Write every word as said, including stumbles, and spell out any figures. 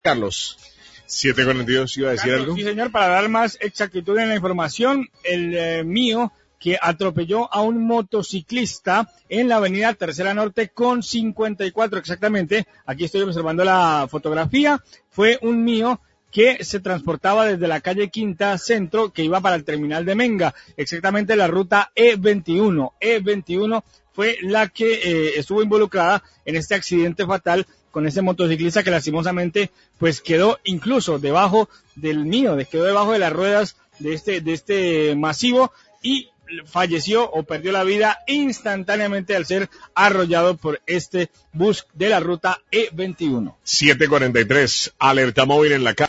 Carlos. siete cuarenta y dos, ¿iba a decir Carlos, algo? Sí, señor, para dar más exactitud en la información, el eh, mío que atropelló a un motociclista en la avenida Tercera Norte con cincuenta y cuatro exactamente. Aquí estoy observando la fotografía. Fue un mío que se transportaba desde la calle Quinta Centro, que iba para el terminal de Menga, exactamente la ruta E veintiuno. E veintiuno fue la que eh, estuvo involucrada en este accidente fatal con ese motociclista que lastimosamente pues quedó incluso debajo del mío, quedó debajo de las ruedas de este, de este masivo y falleció o perdió la vida instantáneamente al ser arrollado por este bus de la ruta E veintiuno. siete cuarenta y tres, alerta móvil en la calle.